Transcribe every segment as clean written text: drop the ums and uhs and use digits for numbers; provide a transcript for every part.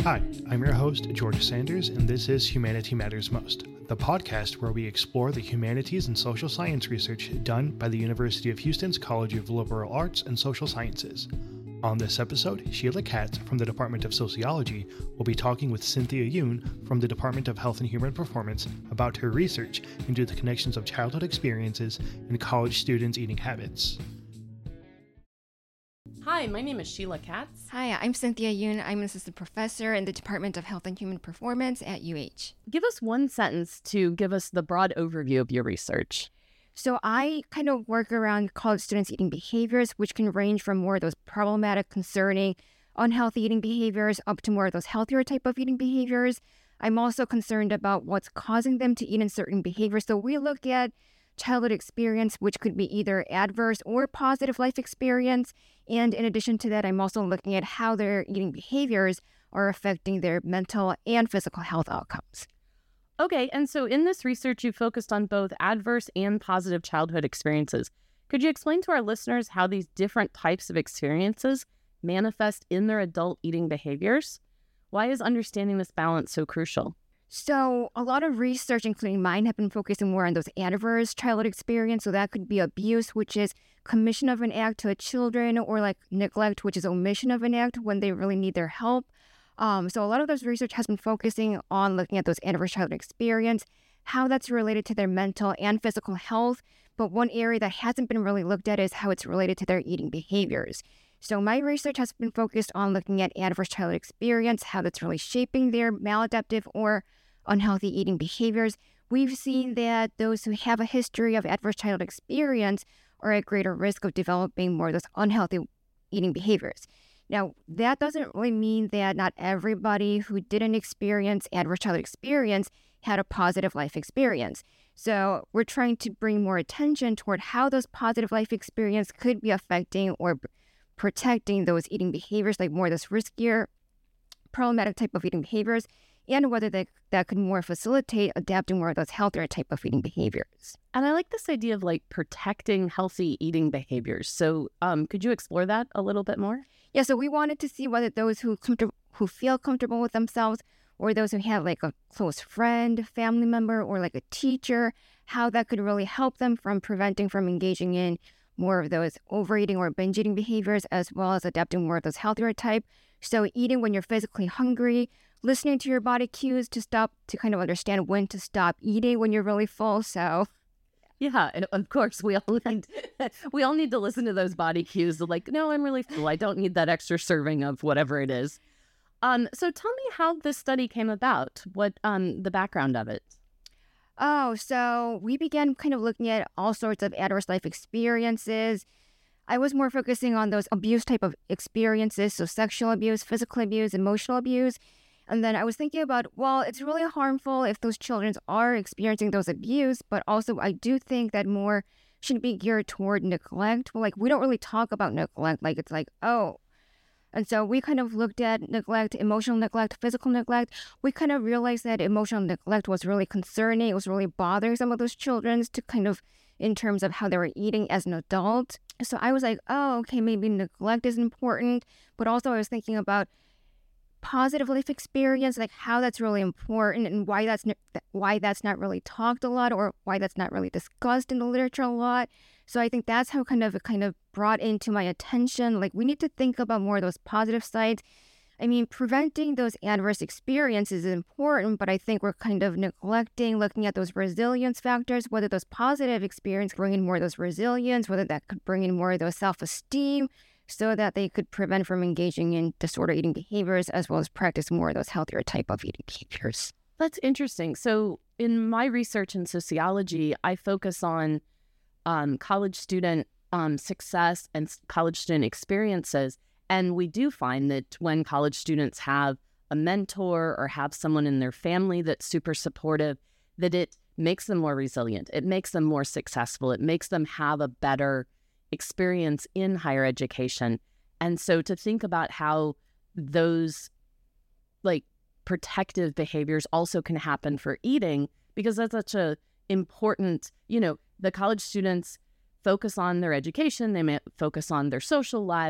Hi, I'm your host, George Sanders, and this is Humanity Matters Most, the podcast where we explore the humanities and social science research done by the University of Houston's College of Liberal Arts and Social Sciences. On this episode, Sheila Katz from the Department of Sociology will be talking with Cynthia Yoon from the Department of Health and Human Performance about her research into the connections of childhood experiences and college students' eating habits. Hi, my name is Sheila Katz. Hi, I'm Cynthia Yoon. I'm an assistant professor in the Department of Health and Human Performance at UH. Give us one sentence to give us the broad overview of your research. So I kind of work around college students' eating behaviors, which can range from more of those problematic, concerning, unhealthy eating behaviors up to more of those healthier type of eating behaviors. I'm also concerned about what's causing them to eat in certain behaviors. So we look at childhood experience, which could be either adverse or positive life experience. And in addition to that, I'm also looking at how their eating behaviors are affecting their mental and physical health outcomes. Okay, and so in this research, you focused on both adverse and positive childhood experiences. Could you explain to our listeners how these different types of experiences manifest in their adult eating behaviors? Why is understanding this balance so crucial? So a lot of research, including mine, have been focusing more on those adverse childhood experience. So that could be abuse, which is commission of an act to a children, or like neglect, which is omission of an act when they really need their help. So a lot of those research has been focusing on looking at those adverse childhood experience, how that's related to their mental and physical health. But one area that hasn't been really looked at is how it's related to their eating behaviors. So my research has been focused on looking at adverse childhood experience, how that's really shaping their maladaptive or unhealthy eating behaviors. We've seen that those who have a history of adverse childhood experience are at greater risk of developing more of those unhealthy eating behaviors. Now, that doesn't really mean that not everybody who didn't experience adverse childhood experience had a positive life experience. So we're trying to bring more attention toward how those positive life experience could be affecting or protecting those eating behaviors, like more of those riskier, problematic type of eating behaviors, and whether that could more facilitate adapting more of those healthier type of eating behaviors. And I like this idea of like protecting healthy eating behaviors. So could you explore that a little bit more? Yeah, so we wanted to see whether those who feel comfortable with themselves, or those who have like a close friend, family member, or like a teacher, how that could really help them from preventing from engaging in more of those overeating or binge eating behaviors, as well as adapting more of those healthier type. So eating when you're physically hungry, listening to your body cues to kind of understand when to stop eating when you're really full. So yeah, and of course we all need to listen to those body cues. Like, no, I'm really full. I don't need that extra serving of whatever it is. So tell me how this study came about. What the background of it? Oh, so we began kind of looking at all sorts of adverse life experiences. I was more focusing on those abuse type of experiences, so sexual abuse, physical abuse, emotional abuse. And then I was thinking about, well, it's really harmful if those children are experiencing those abuse, but also I do think that more should be geared toward neglect. Like, we don't really talk about neglect. Like, it's like, oh. And so we kind of looked at neglect, emotional neglect, physical neglect. We kind of realized that emotional neglect was really concerning. It was really bothering some of those children to kind of in terms of how they were eating as an adult. So I was like, oh, okay, maybe neglect is important. But also I was thinking about positive life experience, like how that's really important and why that's not really talked a lot, or why that's not really discussed in the literature a lot. So I think that's how it kind of brought into my attention. Like, we need to think about more of those positive sides. I mean, preventing those adverse experiences is important, but I think we're kind of neglecting looking at those resilience factors, whether those positive experiences bring in more of those resilience, whether that could bring in more of those self-esteem, so that they could prevent from engaging in disorder eating behaviors, as well as practice more of those healthier type of eating behaviors. That's interesting. So in my research in sociology, I focus on college student success and college student experiences. And we do find that when college students have a mentor or have someone in their family that's super supportive, that it makes them more resilient. It makes them more successful. It makes them have a better experience in higher education. And so to think about how those like protective behaviors also can happen for eating, because that's such a important, the college students focus on their education, they may focus on their social lives,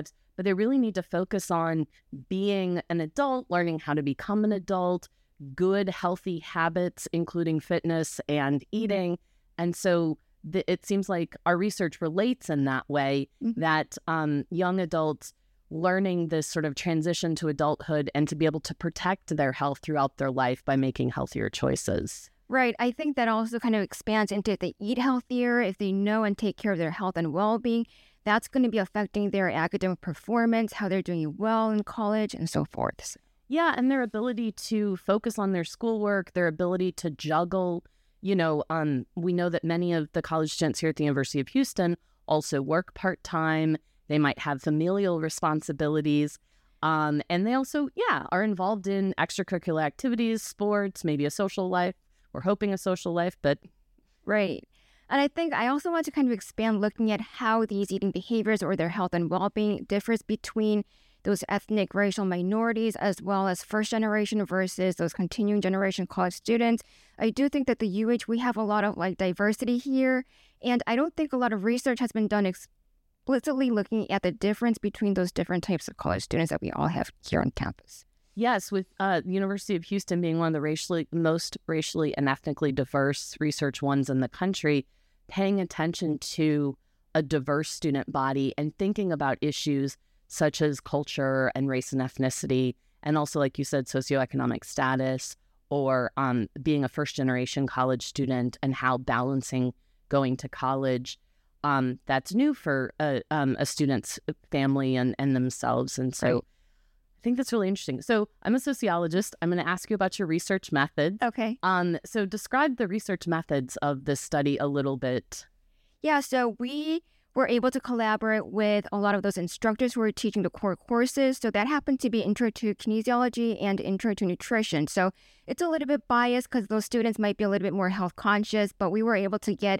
but they really need to focus on being an adult, learning how to become an adult, good, healthy habits, including fitness and eating. And so it seems like our research relates in that way, that young adults learning this sort of transition to adulthood and to be able to protect their health throughout their life by making healthier choices. Right. I think that also kind of expands into if they eat healthier, if they know and take care of their health and well-being, that's going to be affecting their academic performance, how they're doing well in college, and so forth. Yeah, and their ability to focus on their schoolwork, their ability to juggle. We know that many of the college students here at the University of Houston also work part-time. They might have familial responsibilities. And they also, are involved in extracurricular activities, sports, maybe a social life. We're hoping a social life, but... Right. And I think I also want to kind of expand looking at how these eating behaviors or their health and well-being differs between those ethnic racial minorities as well as first generation versus those continuing generation college students. I do think that the UH, we have a lot of diversity here. And I don't think a lot of research has been done explicitly looking at the difference between those different types of college students that we all have here on campus. Yes, with the University of Houston being one of the most racially and ethnically diverse research ones in the country, paying attention to a diverse student body and thinking about issues such as culture and race and ethnicity, and also, like you said, socioeconomic status, or being a first-generation college student and how balancing going to college, that's new for a student's family and themselves. And so I think that's really interesting. So I'm a sociologist. I'm going to ask you about your research methods. Okay. So describe the research methods of this study a little bit. Yeah, so we were able to collaborate with a lot of those instructors who were teaching the core courses. So that happened to be Intro to Kinesiology and Intro to Nutrition. So it's a little bit biased because those students might be a little bit more health conscious, but we were able to get,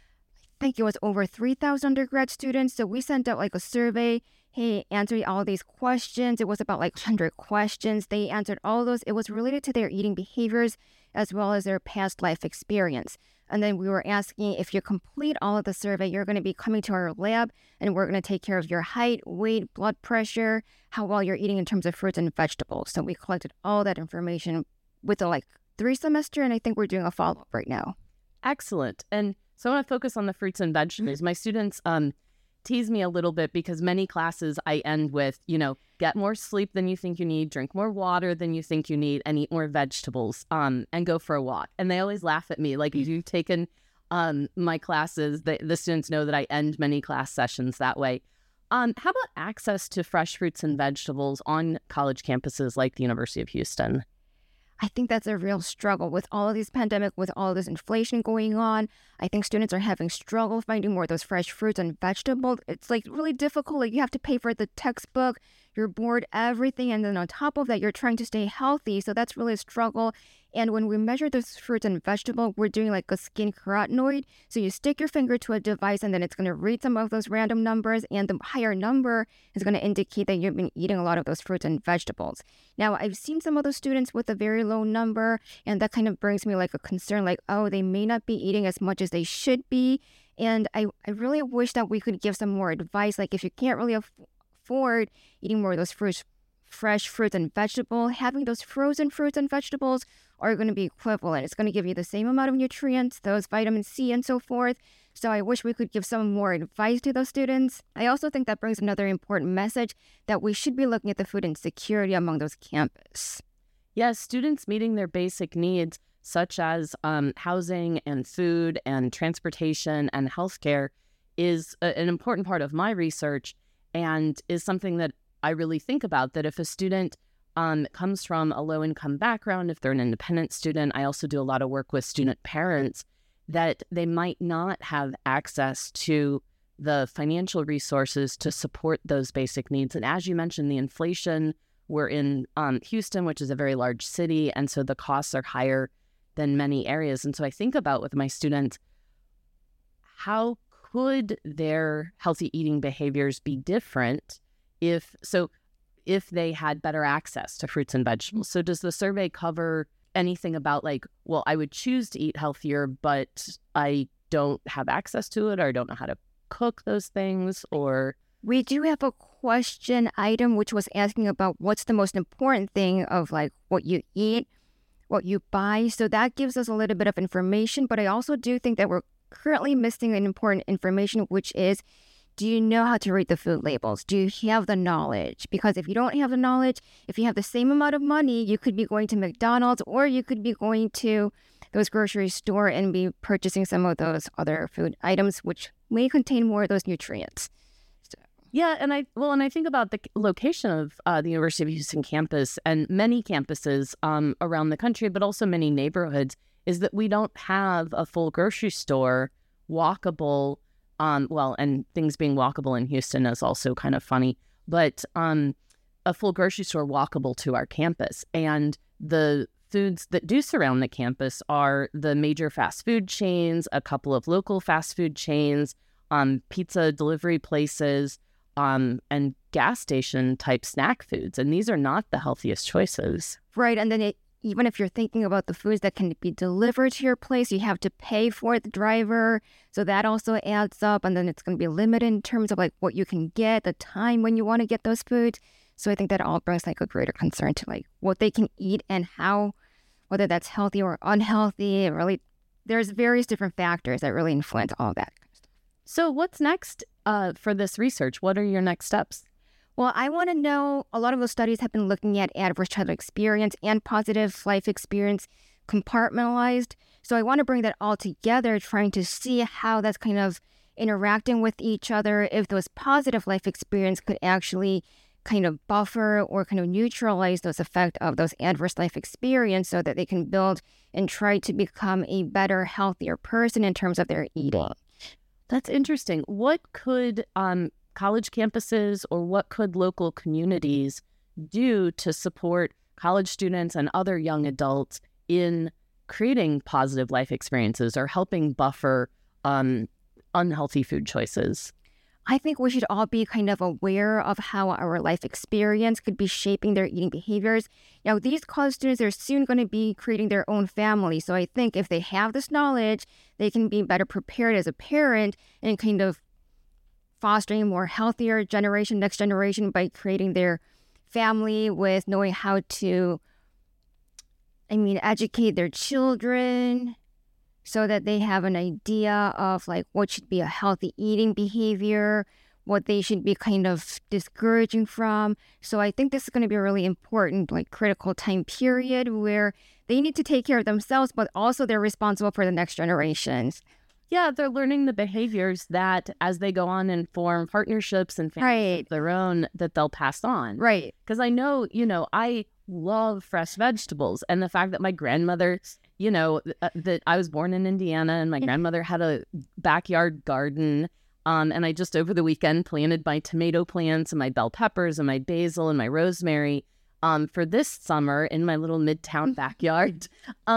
I think it was over 3,000 undergrad students. So we sent out a survey, hey, answer all these questions. It was about 100 questions. They answered all those. It was related to their eating behaviors as well as their past life experience. And then we were asking, if you complete all of the survey, you're going to be coming to our lab and we're going to take care of your height, weight, blood pressure, how well you're eating in terms of fruits and vegetables. So we collected all that information with a 3 semester, and I think we're doing a follow-up right now. Excellent. And so I want to focus on the fruits and vegetables. My students tease me a little bit because many classes I end with, get more sleep than you think you need, drink more water than you think you need, and eat more vegetables, and go for a walk. And they always laugh at me. If you've taken my classes, the students know that I end many class sessions that way. How about access to fresh fruits and vegetables on college campuses like the University of Houston? I think that's a real struggle with all of this pandemic, with all of this inflation going on. I think students are having struggle finding more of those fresh fruits and vegetables. It's really difficult. You have to pay for the textbook, your board, everything. And then on top of that, you're trying to stay healthy. So that's really a struggle. And when we measure those fruits and vegetables, we're doing a skin carotenoid. So you stick your finger to a device and then it's going to read some of those random numbers. And the higher number is going to indicate that you've been eating a lot of those fruits and vegetables. Now, I've seen some of those students with a very low number. And that kind of brings me a concern they may not be eating as much as they should be. And I really wish that we could give some more advice. If you can't really afford eating more of those fresh fruits and vegetables, having those frozen fruits and vegetables are going to be equivalent. It's going to give you the same amount of nutrients, those vitamin C and so forth. So I wish we could give some more advice to those students. I also think that brings another important message that we should be looking at the food insecurity among those campus. Yes, students meeting their basic needs, such as housing and food and transportation and healthcare, is an important part of my research and is something that I really think about, that if a student comes from a low-income background, if they're an independent student, I also do a lot of work with student parents, that they might not have access to the financial resources to support those basic needs. And as you mentioned, the inflation, we're in Houston, which is a very large city, and so the costs are higher than many areas. And so I think about with my students, how could their healthy eating behaviors be different if they had better access to fruits and vegetables? So does the survey cover anything about I would choose to eat healthier, but I don't have access to it, or I don't know how to cook those things? Or we do have a question item, which was asking about what's the most important thing of like what you eat, what you buy. So that gives us a little bit of information. But I also do think that we're currently missing an important information, which is, do you know how to read the food labels? Do you have the knowledge? Because if you don't have the knowledge, if you have the same amount of money, you could be going to McDonald's or you could be going to those grocery store and be purchasing some of those other food items, which may contain more of those nutrients. Yeah, and I think about the location of the University of Houston campus and many campuses around the country, but also many neighborhoods, is that we don't have a full grocery store walkable. And things being walkable in Houston is also kind of funny, but a full grocery store walkable to our campus. And the foods that do surround the campus are the major fast food chains, a couple of local fast food chains, pizza delivery places, and gas station type snack foods. And these are not the healthiest choices. Right. And then even if you're thinking about the foods that can be delivered to your place, you have to pay for the driver. So that also adds up. And then it's going to be limited in terms of like what you can get, the time when you want to get those foods. So I think that all brings like a greater concern to like what they can eat and how, whether that's healthy or unhealthy. Really, there's various different factors that really influence all that. So what's next for this research? What are your next steps? Well, I want to know, a lot of those studies have been looking at adverse childhood experience and positive life experience compartmentalized. So I want to bring that all together, trying to see how that's kind of interacting with each other, if those positive life experience could actually kind of buffer or kind of neutralize those effects of those adverse life experience so that they can build and try to become a better, healthier person in terms of their eating. That's interesting. What could college campuses or what could local communities do to support college students and other young adults in creating positive life experiences or helping buffer unhealthy food choices? I think we should all be kind of aware of how our life experience could be shaping their eating behaviors. Now, these college students are soon going to be creating their own family. So I think if they have this knowledge, they can be better prepared as a parent and kind of fostering a more healthier generation, next generation, by creating their family with knowing how to, educate their children so that they have an idea of like what should be a healthy eating behavior, what they should be kind of discouraging from. So I think this is going to be a really important, like critical time period where they need to take care of themselves, but also they're responsible for the next generations. Yeah, they're learning the behaviors that as they go on and form partnerships and families of their own that they'll pass on. Right. Because I know, I love fresh vegetables. And the fact that my grandmother, that I was born in Indiana and my grandmother had a backyard garden. And I just over the weekend planted my tomato plants and my bell peppers and my basil and my rosemary for this summer in my little midtown backyard.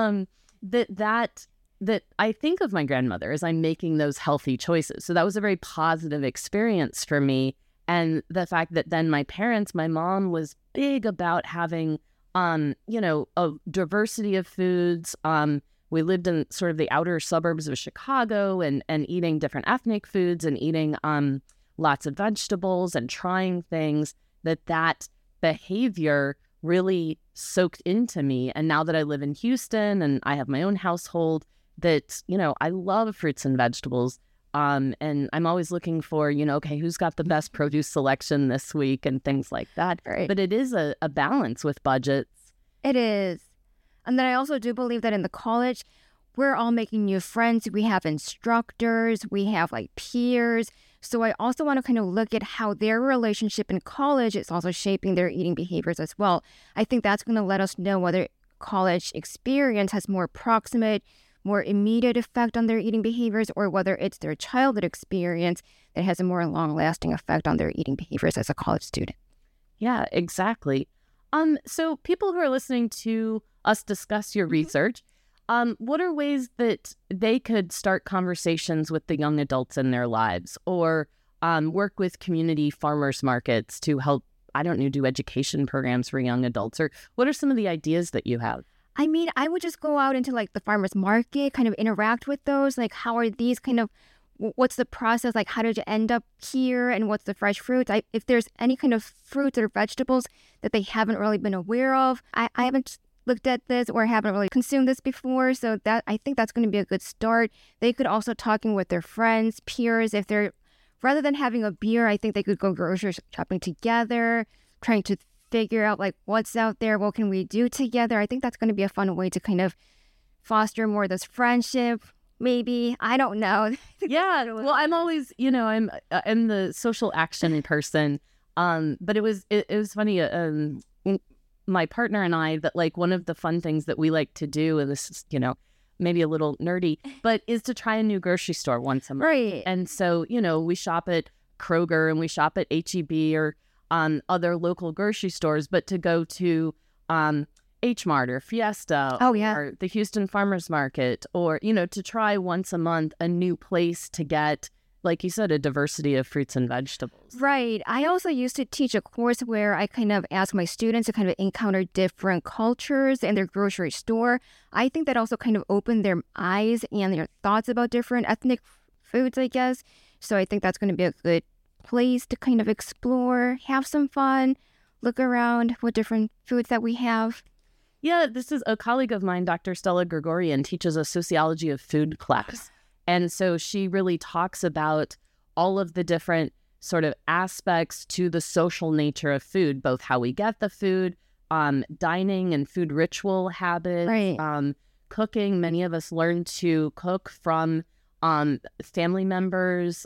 That I think of my grandmother as I'm making those healthy choices. So that was a very positive experience for me. And the fact that then my mom was big about having, a diversity of foods. We lived in sort of the outer suburbs of Chicago and eating different ethnic foods and eating lots of vegetables and trying things that behavior really soaked into me. And now that I live in Houston and I have my own household, that, I love fruits and vegetables. And I'm always looking for, okay, who's got the best produce selection this week and things like that. Right. But it is a balance with budgets. It is. And then I also do believe that in the college, we're all making new friends. We have instructors, we have like peers. So I also want to kind of look at how their relationship in college is also shaping their eating behaviors as well. I think that's going to let us know whether college experience has more proximate, more immediate effect on their eating behaviors, or whether it's their childhood experience that has a more long-lasting effect on their eating behaviors as a college student. Yeah, exactly. So people who are listening to us discuss your research, what are ways that they could start conversations with the young adults in their lives or work with community farmers markets to help, do education programs for young adults? Or what are some of the ideas that you have? I would just go out into like the farmer's market, kind of interact with those. Like, how are these kind of, what's the process? Like, how did you end up here? And what's the fresh fruits? If there's any kind of fruits or vegetables that they haven't really been aware of, I haven't looked at this or haven't really consumed this before. So that I think that's going to be a good start. They could also talking with their friends, peers. If they're, rather than having a beer, I think they could go grocery shopping together, trying to figure out like what's out there, what can we do together. I think that's going to be a fun way to kind of foster more of this friendship. Maybe, I don't know. Yeah, well, I'm always, I'm the social action person. But it was funny. My partner and I, that like one of the fun things that we like to do, and this is, maybe a little nerdy, but is to try a new grocery store once a month. Right. And so, we shop at Kroger and we shop at H-E-B or other local grocery stores, but to go to H Mart or Fiesta or the Houston Farmers Market, or, to try once a month a new place to get, like you said, a diversity of fruits and vegetables. Right. I also used to teach a course where I kind of ask my students to kind of encounter different cultures in their grocery store. I think that also kind of opened their eyes and their thoughts about different ethnic foods, I guess. So I think that's going to be a good place to kind of explore, have some fun, look around what different foods that we have. Yeah, this is a colleague of mine, Dr. Stella Gregorian, teaches a sociology of food class. And so she really talks about all of the different sort of aspects to the social nature of food, both how we get the food, dining and food ritual habits, right. Cooking. Many of us learn to cook from family members.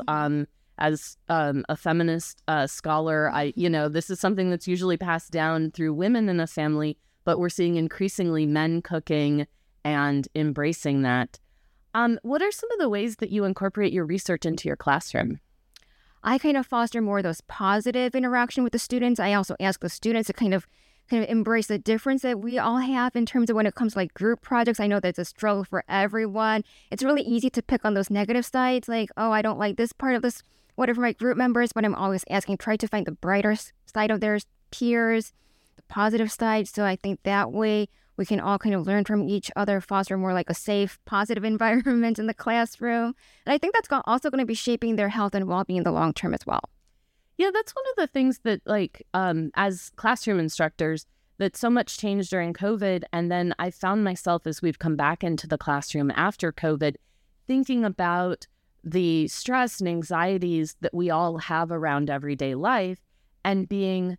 As a feminist scholar, this is something that's usually passed down through women in a family, but we're seeing increasingly men cooking and embracing that. What are some of the ways that you incorporate your research into your classroom? I kind of foster more of those positive interaction with the students. I also ask the students to kind of embrace the difference that we all have in terms of when it comes to like group projects. I know that's a struggle for everyone. It's really easy to pick on those negative sides, like, oh, I don't like this part of this, whatever my group members, but I'm always asking, try to find the brighter side of their peers, the positive side. So I think that way we can all kind of learn from each other, foster more like a safe, positive environment in the classroom. And I think that's also going to be shaping their health and well-being in the long term as well. Yeah, that's one of the things that, like, as classroom instructors, that so much changed during COVID. And then I found myself, as we've come back into the classroom after COVID, thinking about the stress and anxieties that we all have around everyday life, and being,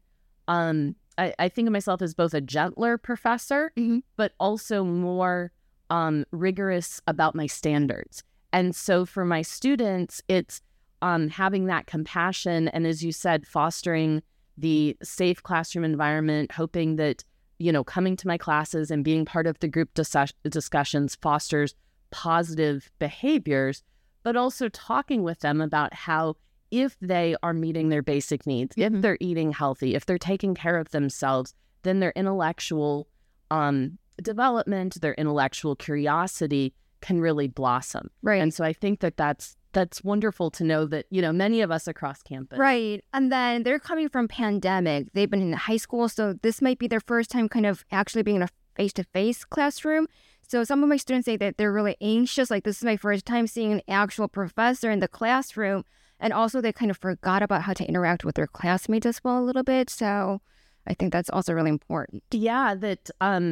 I think of myself as both a gentler professor, but also more rigorous about my standards. And so for my students, it's having that compassion, and as you said, fostering the safe classroom environment, hoping that, coming to my classes and being part of the group discussions fosters positive behaviors, but also talking with them about how, if they are meeting their basic needs, if they're eating healthy, if they're taking care of themselves, then their intellectual development, their intellectual curiosity can really blossom. Right. And so I think that that's wonderful to know that, many of us across campus. Right. And then they're coming from pandemic. They've been in high school, so this might be their first time kind of actually being in a face-to-face classroom. So some of my students say that they're really anxious, like, this is my first time seeing an actual professor in the classroom. And also they kind of forgot about how to interact with their classmates as well a little bit. So I think that's also really important. Yeah, that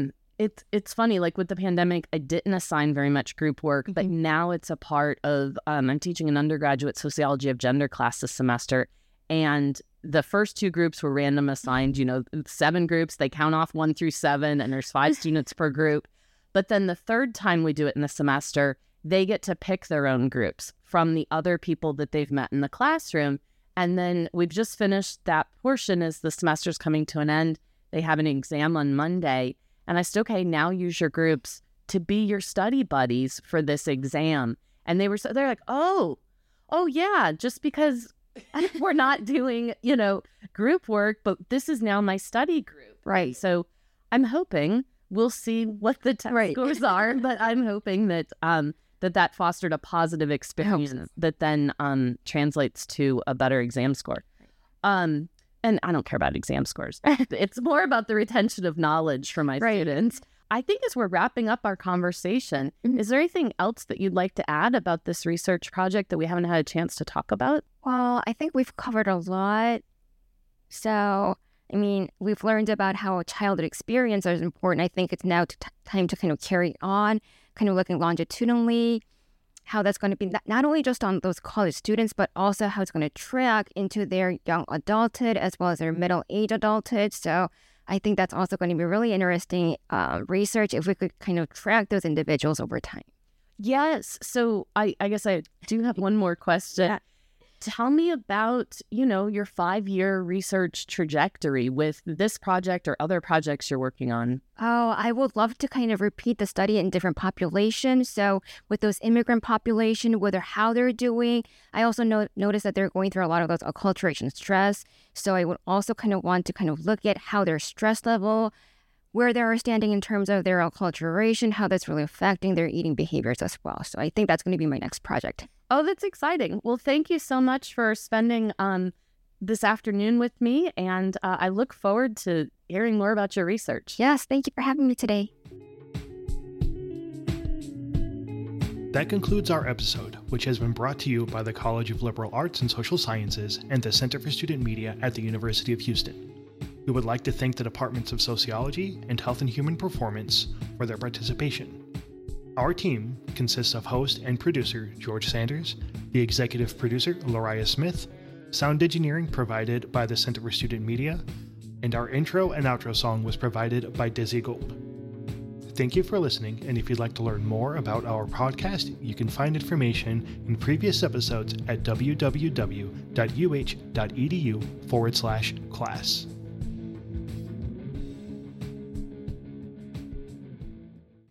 it's funny, like with the pandemic, I didn't assign very much group work, but now it's a part of, I'm teaching an undergraduate sociology of gender class this semester. And the first 2 groups were random assigned, 7 groups, they count off 1 through 7, and there's 5 students per group. But then the third time we do it in the semester, they get to pick their own groups from the other people that they've met in the classroom. And then we've just finished that portion as the semester's coming to an end. They have an exam on Monday. And I said, okay, now use your groups to be your study buddies for this exam. And they're like, oh yeah, just because we're not doing, group work, but this is now my study group. Right. So I'm hoping we'll see what the test scores are, but I'm hoping that that fostered a positive experience that then translates to a better exam score. And I don't care about exam scores. It's more about the retention of knowledge for my students. I think as we're wrapping up our conversation, is there anything else that you'd like to add about this research project that we haven't had a chance to talk about? Well, I think we've covered a lot. So, I mean, we've learned about how childhood experience is important. I think it's now time to kind of carry on, kind of looking longitudinally, how that's going to be not only just on those college students, but also how it's going to track into their young adulthood as well as their middle-aged adulthood. So I think that's also going to be really interesting research if we could kind of track those individuals over time. Yes. So I guess I do have one more question. Yeah. Tell me about, your 5-year research trajectory with this project or other projects you're working on. Oh, I would love to kind of repeat the study in different populations. So with those immigrant population, whether how they're doing, I also notice that they're going through a lot of those acculturation stress. So I would also kind of want to kind of look at how their stress level, where they're standing in terms of their acculturation, how that's really affecting their eating behaviors as well. So I think that's going to be my next project. Oh, that's exciting. Well, thank you so much for spending this afternoon with me, and I look forward to hearing more about your research. Yes, thank you for having me today. That concludes our episode, which has been brought to you by the College of Liberal Arts and Social Sciences and the Center for Student Media at the University of Houston. We would like to thank the Departments of Sociology and Health and Human Performance for their participation. Our team consists of host and producer George Sanders, the executive producer Lariah Smith, sound engineering provided by the Center for Student Media, and our intro and outro song was provided by Dizzy Gold. Thank you for listening, and if you'd like to learn more about our podcast, you can find information in previous episodes at www.uh.edu/class.